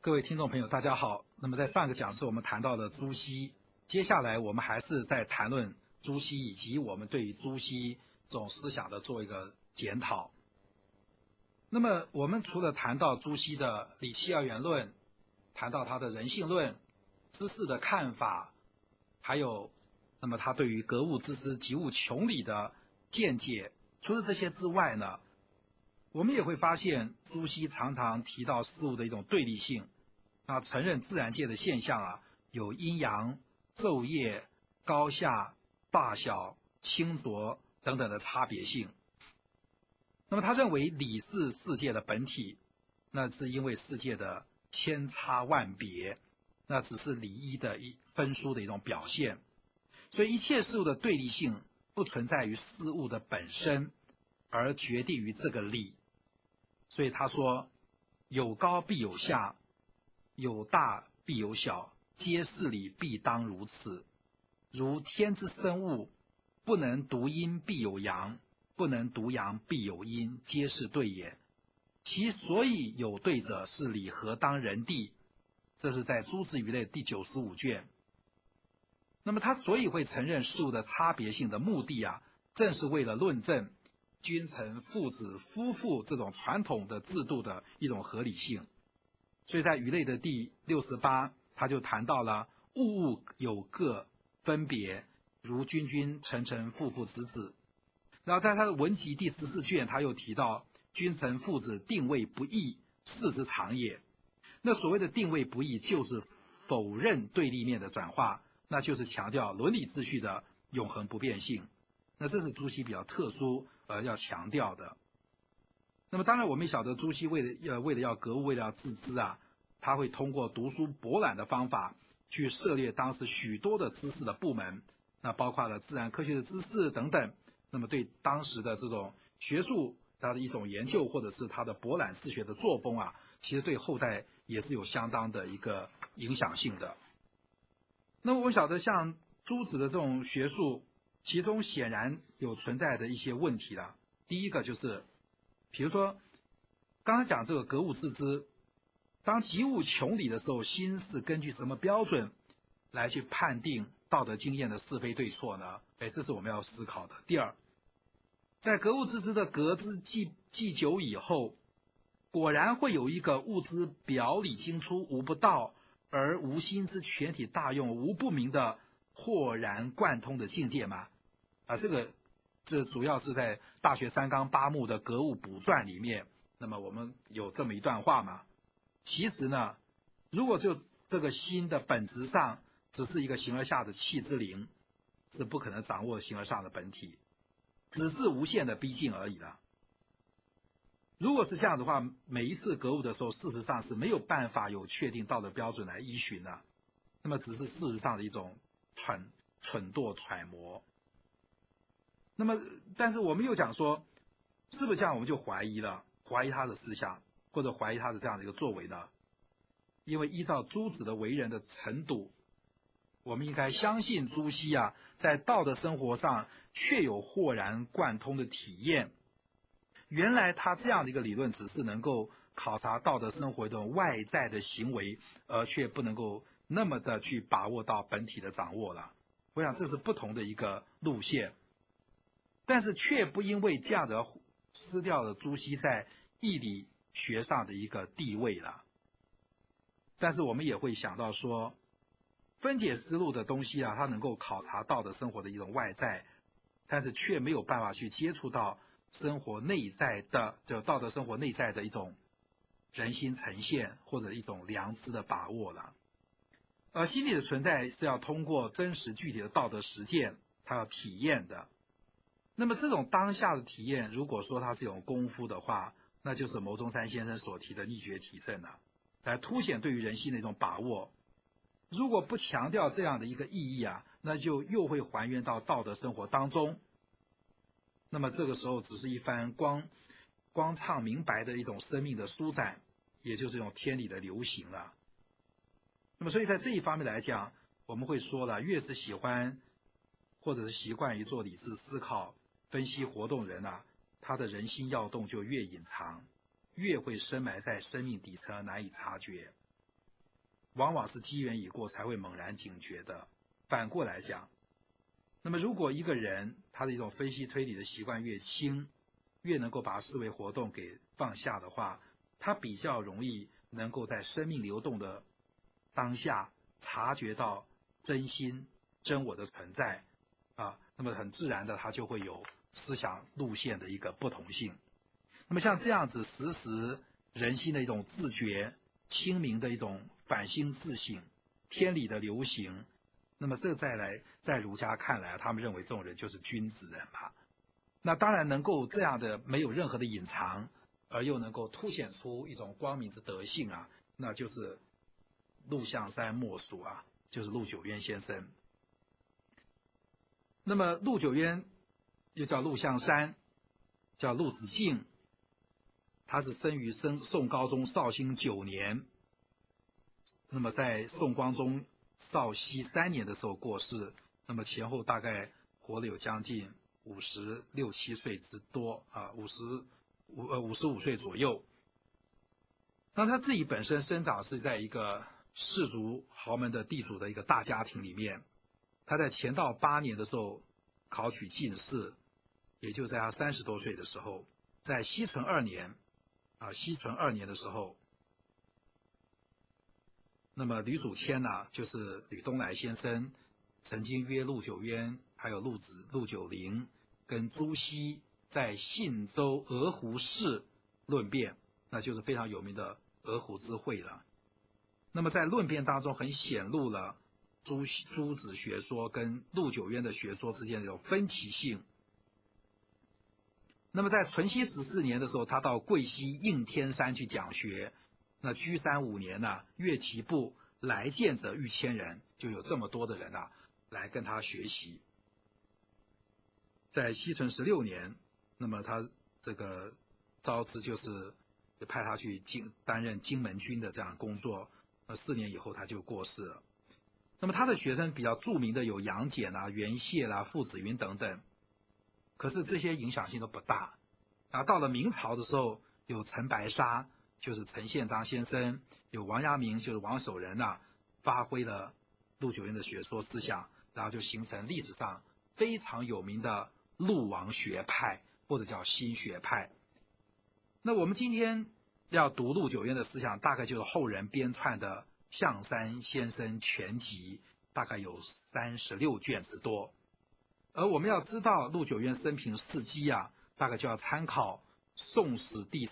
各位听众朋友大家好。那么在上个讲次我们谈到了朱熹，接下来我们还是在谈论朱熹以及我们对于朱熹这种思想的做一个检讨。那么我们除了谈到朱熹的理气二元论，谈到他的人性论、知识的看法，还有那么他对于格物致知、及物穷理的见解，除了这些之外呢，我们也会发现朱熹常常提到事物的一种对立性，承认自然界的现象有阴阳、昼夜、高下、大小、清浊等等的差别性。那么他认为理是世界的本体，那是因为世界的千差万别，那只是理一的分殊的一种表现。所以一切事物的对立性不存在于事物的本身，而决定于这个理。所以他说有高必有下，有大必有小，皆是理必当如此。如天之生物，不能独阴必有阳，不能独阳必有阴，皆是对也。其所以有对者，是理何当人地。这是在诸子语类第95卷。那么他所以会承认事物的差别性的目的正是为了论证君臣、父子、夫妇这种传统的制度的一种合理性。所以在语类的第68，他就谈到了物物有各分别，如君君、臣臣、父父子子。然后在他的文集第14卷，他又提到君臣父子定位不异，事之常也。那所谓的定位不异，就是否认对立面的转化，那就是强调伦理秩序的永恒不变性。那这是朱熹比较特殊要强调的。那么当然我们也晓得朱熹为了要格物，为了要致知他会通过读书博览的方法去涉猎当时许多的知识的部门，那包括了自然科学的知识等等。那么对当时的这种学术他的一种研究，或者是他的博览世学的作风其实对后代也是有相当的一个影响性的。那么我晓得像朱子的这种学术，其中显然有存在的一些问题了。第一个就是比如说刚才讲这个格物致知，当及物穷理的时候，心是根据什么标准来去判定道德经验的是非对错呢？这是我们要思考的。第二，在格物致知的格之既久以后，果然会有一个物之表里精出，无不道，而无心之全体大用，无不明的豁然贯通的境界吗？这主要是在大学三纲八目的格物补传里面，那么我们有这么一段话嘛。其实呢，如果就这个心的本质上只是一个形而下的气之灵，是不可能掌握形而上的本体，只是无限的逼近而已了。如果是这样的话，每一次格物的时候，事实上是没有办法有确定道德标准来依循的，那么只是事实上的一种蠢惰揣摩。那么但是我们又讲说，是不是这样我们就怀疑他的思想，或者怀疑他的这样的一个作为呢？因为依照朱子的为人的程度，我们应该相信朱熹在道德生活上确有豁然贯通的体验。原来他这样的一个理论只是能够考察道德生活中外在的行为，而却不能够那么的去把握到本体的掌握了。我想这是不同的一个路线，但是却不因为这样的失掉了朱熹在义理学上的一个地位了。但是我们也会想到说，分解思路的东西它能够考察道德生活的一种外在，但是却没有办法去接触到生活内在的，就道德生活内在的一种人心呈现，或者一种良知的把握了。而心理的存在是要通过真实具体的道德实践，它要体验的。那么这种当下的体验，如果说它是一种功夫的话，那就是牟宗三先生所提的逆觉体证了，来凸显对于人心的一种把握。如果不强调这样的一个意义那就又会还原到道德生活当中。那么这个时候只是一番光畅明白的一种生命的舒展，也就是一种天理的流行了。那么所以在这一方面来讲，我们会说了，越是喜欢或者是习惯于做理智思考、分析活动人他的人心要动就越隐藏，越会深埋在生命底层而难以察觉。 往往是机缘已过才会猛然警觉的。反过来讲，那么如果一个人他的一种分析推理的习惯越轻，越能够把思维活动给放下的话，他比较容易能够在生命流动的当下察觉到真心真我的存在那么很自然的他就会有思想路线的一个不同性。那么像这样子时时人心的一种自觉，清明的一种反心自省，天理的流行，那么这再来在儒家看来，他们认为这种人就是君子人嘛。那当然能够这样的没有任何的隐藏，而又能够凸显出一种光明之德性那就是陆象山莫属就是陆九渊先生。那么陆九渊又叫陆象山，叫陆子敬，他是生于宋高宗绍兴9年，那么在宋光宗绍熙3年的时候过世，那么前后大概活了有将近56、57岁之多55岁左右。那他自己本身生长是在一个士族豪门的地主的一个大家庭里面，他在乾道8年的时候考取进士，也就在他30多岁的时候，在熙存2年的时候，那么吕祖谦就是吕东来先生曾经约陆九渊还有陆九龄跟朱熹在信州鹅湖市论辩，那就是非常有名的鹅湖之会了。那么在论辩当中很显露了朱子学说跟陆九渊的学说之间的有分歧性。那么在淳熙14年的时候，他到贵溪应天山去讲学，那居山5年乐其部来见者逾1000人，就有这么多的人来跟他学习。在熙存16年，那么他这个招之就是派他去担任荆门军的这样工作，4年以后他就过世了。那么他的学生比较著名的有杨戬袁谢傅子云等等，可是这些影响性都不大。到了明朝的时候，有陈白沙就是陈宪章先生，有王阳明就是王守仁发挥了陆九渊的学说思想，然后就形成历史上非常有名的陆王学派，或者叫新学派。那我们今天要读陆九渊的思想，大概就是后人编撰的象山先生全集，大概有36卷之多。而我们要知道陆九渊生平事迹大概就要参考宋史第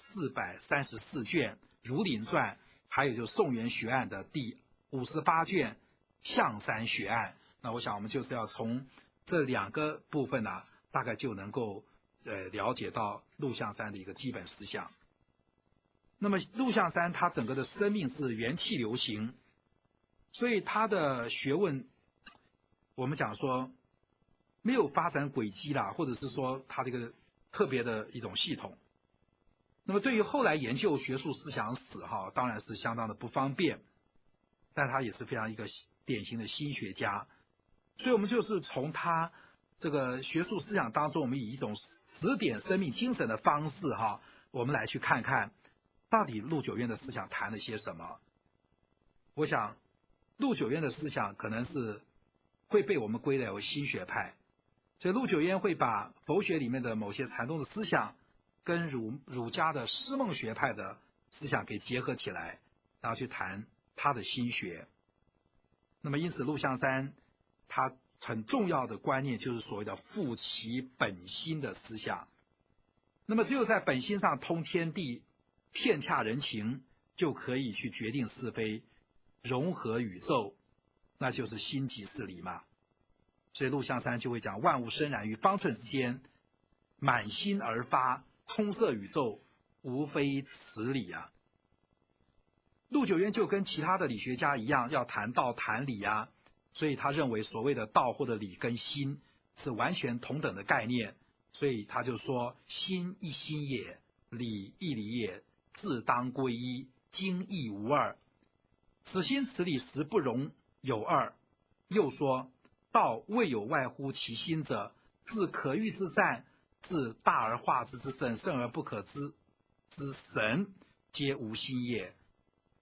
434卷《儒林传》，还有就是宋元学案的第58卷《象山学案》。那我想我们就是要从这2个部分大概就能够了解到陆象山的一个基本思想。那么陆象山他整个的生命是元气流行，所以他的学问我们讲说没有发展轨迹或者是说他这个特别的一种系统。那么对于后来研究学术思想史当然是相当的不方便，但他也是非常一个典型的新学家。所以我们就是从他这个学术思想当中，我们以一种指点生命精神的方式我们来去看看到底陆九渊的思想谈了些什么。我想陆九渊的思想可能是会被我们归类为新学派，所以陆九渊会把佛学里面的某些禅宗的思想跟儒家的释梦学派的思想给结合起来，然后去谈他的心学。那么因此陆象山他很重要的观念就是所谓的复其本心的思想。那么只有在本心上通天地，片洽人情，就可以去决定是非，融合宇宙，那就是心即是理嘛。所以陆象山就会讲万物生然于方寸之间，满心而发，通摄宇宙，无非此理陆九渊就跟其他的理学家一样，要谈道谈理所以他认为所谓的道或者理跟心是完全同等的概念，所以他就说心一心也，理一理也，自当归一，精义无二，此心此理实不容有二。又说道未有外乎其心者，自可欲之善，自大而化之之甚，甚而不可知之神，皆无心也。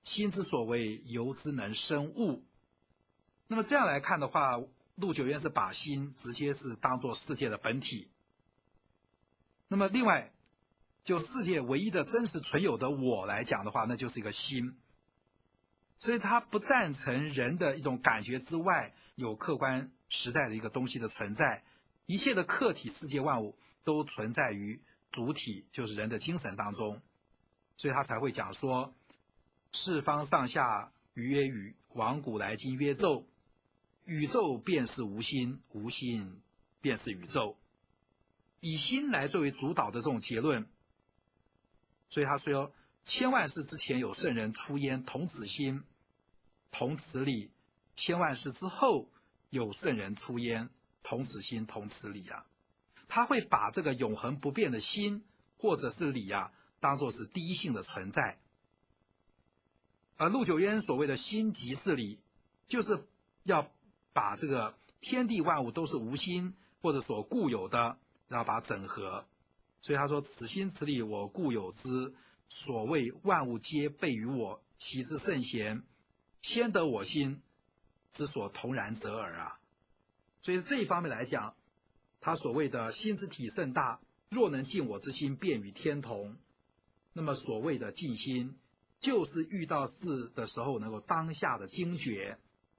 心之所为，由之能生物。那么这样来看的话，陆九渊是把心直接是当作世界的本体。那么另外，就世界唯一的真实存有的我来讲的话，那就是一个心。所以他不赞成人的一种感觉之外有客观实在的一个东西的存在，一切的客体世界万物都存在于主体，就是人的精神当中。所以他才会讲说，四方上下瑜曰宇，往古来今曰宙，宇宙便是无心，无心便是宇宙。以心来作为主导的这种结论，所以他说千万世之前有圣人出焉，同此心同此理；千万世之后有圣人出焉，同此心同此理啊。他会把这个永恒不变的心或者是理啊，当作是第一性的存在。而陆九渊所谓的心即是理，就是要把这个天地万物都是无心或者所固有的，然后把它整合。所以他说此心此理我固有之，所谓万物皆备于我，其之圣贤，先得我心之所同然者耳啊。所以这一方面来讲，他所谓的心之体甚大，若能尽我之心，便与天同。那么所谓的尽心，就是遇到事的时候能够当下的惊觉，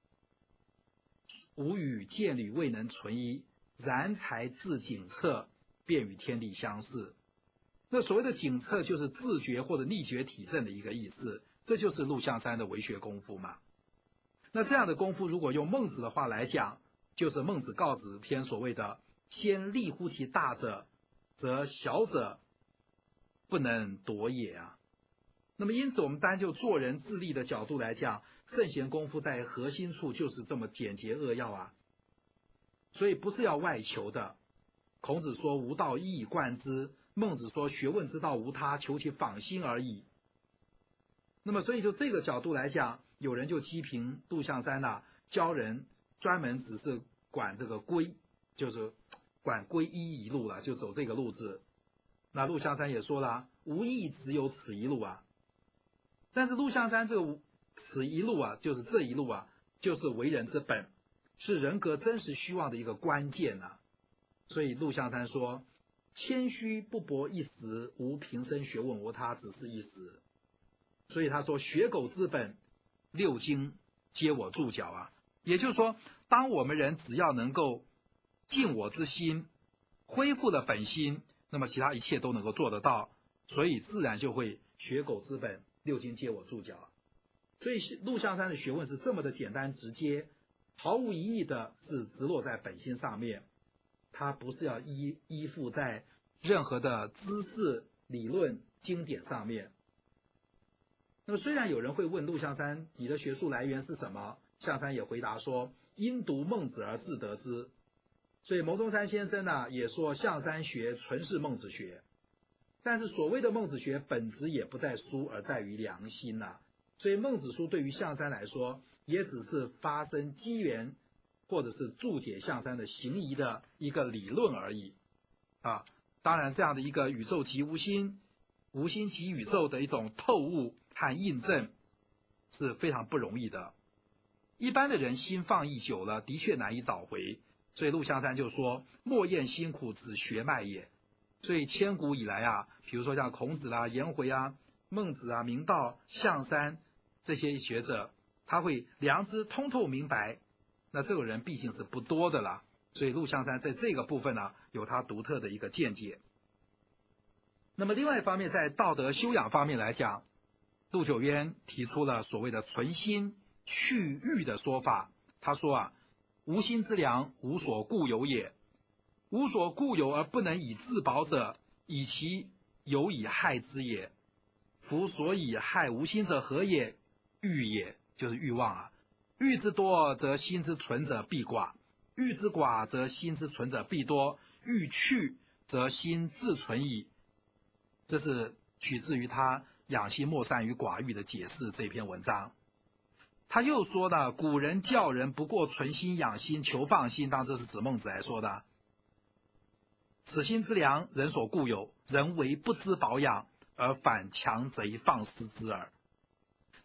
无与见履未能存一，然才自警测，便与天地相似。那所谓的警测就是自觉或者逆觉体证的一个意思，这就是陆象山的为学功夫嘛。那这样的功夫如果用孟子的话来讲，就是孟子告子篇所谓的先立乎其大者，则小者不能夺也啊。那么因此我们单就做人自立的角度来讲，圣贤功夫在核心处就是这么简洁扼要啊，所以不是要外求的。孔子说无道一以贯之，孟子说学问之道无他，求其仿心而已。那么所以就这个角度来讲，有人就批评陆象山教人专门只是管这个皈，就是管皈依一路了，就走这个路子。那陆象山也说了，无义只有此一路啊。但是陆象山这个此一路啊，就是这一路啊，就是为人之本，是人格真实虚妄的一个关键啊。所以陆象山说，谦虚不博一时，无平生学问无他，只是一时。所以他说学狗之本，六经皆我注脚啊。也就是说，当我们人只要能够尽我之心，恢复了本心，那么其他一切都能够做得到，所以自然就会学狗之本，六经皆我注脚。所以陆象山的学问是这么的简单直接，毫无疑义的是直落在本心上面，它不是要依附在任何的知识理论经典上面。那么虽然有人会问陆象山你的学术来源是什么，象山也回答说因读孟子而自得之。所以牟宗三先生也说象山学纯是孟子学，但是所谓的孟子学本质也不在书，而在于良心所以孟子书对于象山来说也只是发生机缘或者是注解象山的行仪的一个理论而已当然这样的一个宇宙即无心，无心即宇宙的一种透悟和印证是非常不容易的。一般的人心放逸久了，的确难以倒回。所以陆象山就说莫厌辛苦之学脉也。所以千古以来比如说像孔子颜回孟子明道、象山这些学者，他会良知通透明白，那这种人毕竟是不多的了。所以陆象山在这个部分有他独特的一个见解。那么另外一方面，在道德修养方面来讲，陆九渊提出了所谓的存心去欲的说法。他说无心之良，无所固有也。无所固有而不能以自保者，以其有以害之也。夫所以害无心者何也？欲也，就是欲望欲之多则心之存者必寡，欲之寡则心之存者必多，欲去则心自存矣。这是取自于他养心莫善于寡欲的解释这篇文章。他又说古人教人不过存心养心求放心，当这是指孟子来说的。此心之良，人所固有，人为不知保养，而反强贼放肆之耳。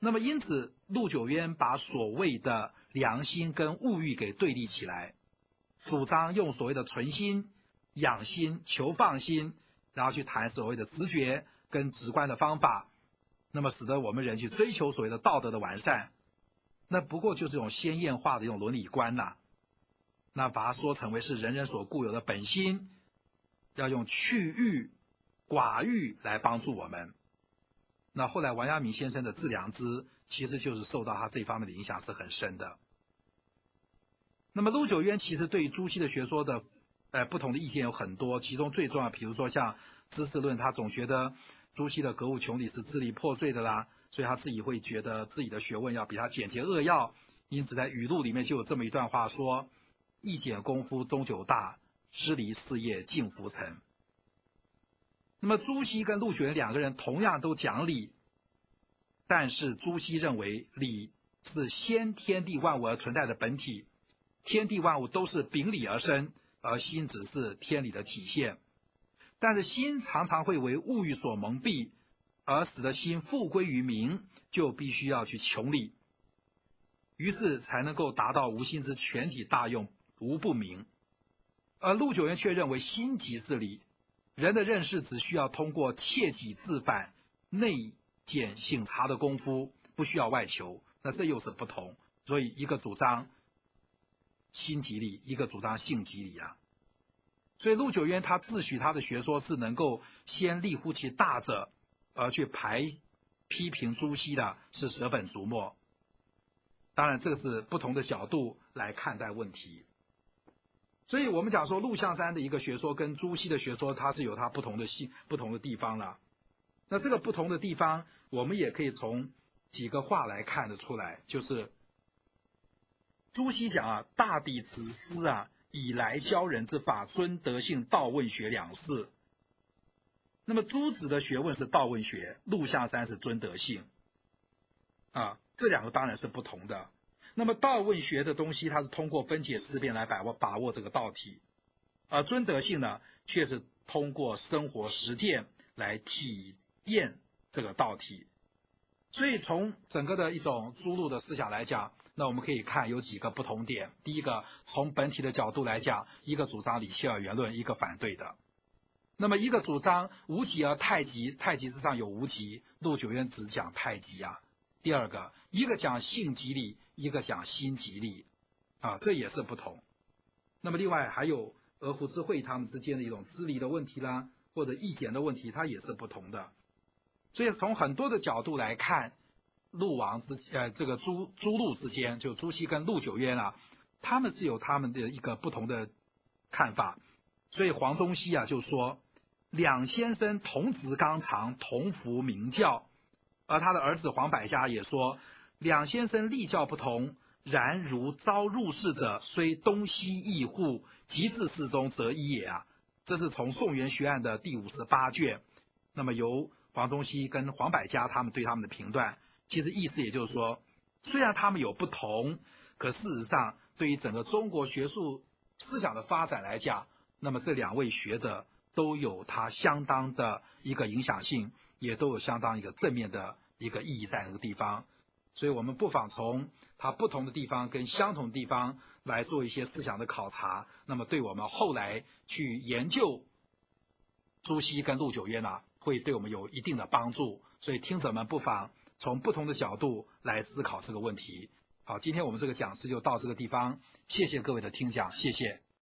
那么因此陆九渊把所谓的良心跟物欲给对立起来，主张用所谓的存心、养心、求放心，然后去谈所谓的直觉跟直观的方法，那么使得我们人去追求所谓的道德的完善，那不过就是一种先验化的一种伦理观呐。那把它说成为是人人所固有的本心，要用去欲、寡欲来帮助我们。那后来王阳明先生的致良知，其实就是受到他这方面的影响是很深的。那么陆九渊其实对于朱熹的学说的不同的意见有很多，其中最重要，比如说像知识论，他总觉得朱熹的格物穷理是支离破碎的啦，所以他自己会觉得自己的学问要比他简洁扼要，因此在语录里面就有这么一段话说：一简功夫终究大，失离事业尽浮沉。那么朱熹跟陆九渊两个人同样都讲理，但是朱熹认为理是先天地万物而存在的本体，天地万物都是秉理而生，而心只是天理的体现。但是心常常会为物欲所蒙蔽，而使得心复归于明，就必须要去穷理，于是才能够达到无心之全体大用，无不明。而陆九渊却认为心即是理，人的认识只需要通过切己自反、内检省察的功夫，不需要外求，那这又是不同。所以一个主张心即理，一个主张性即理啊。所以陆九渊他自诩他的学说是能够先立乎其大者，而去批评朱熹的，是舍本逐末。当然这个是不同的角度来看待问题。所以我们讲说陆象山的一个学说跟朱熹的学说，它是有它不同的地方了。那这个不同的地方，我们也可以从几个话来看得出来，就是朱熹讲啊，大抵此思啊，以来教人之法，尊德性、道问学两事。那么朱子的学问是道问学，陆象山是尊德性啊，这两个当然是不同的。那么道问学的东西，它是通过分解思辨来把握这个道体，而尊德性呢，却是通过生活实践来体验这个道体。所以从整个的一种诸路的思想来讲，那我们可以看有几个不同点。第一个，从本体的角度来讲，一个主张理性二元论，一个反对的。那么一个主张无极而太极，太极之上有无极，陆九渊只讲太极啊。第二个，一个讲性即理，一个讲心即理啊，这也是不同。那么另外还有鹅湖之会他们之间的一种支离的问题啦，或者意见的问题，它也是不同的。所以从很多的角度来看，这个朱陆之间，就朱熹跟陆九渊啊，他们是有他们的一个不同的看法。所以黄宗羲啊就说，两先生同执纲常，同服明教。而他的儿子黄百家也说，两先生立教不同，然如遭入世者，虽东西异户，及至世中则一也啊。这是从宋元学案的第58卷，那么由黄宗羲跟黄百家他们对他们的评断，其实意思也就是说，虽然他们有不同，可事实上对于整个中国学术思想的发展来讲，那么这两位学者都有他相当的一个影响性，也都有相当一个正面的一个意义在那个地方。所以我们不妨从它不同的地方跟相同的地方来做一些思想的考察，那么对我们后来去研究朱熹跟陆九渊啊，会对我们有一定的帮助。所以听者们不妨从不同的角度来思考这个问题。好，今天我们这个讲师就到这个地方，谢谢各位的听讲，谢谢。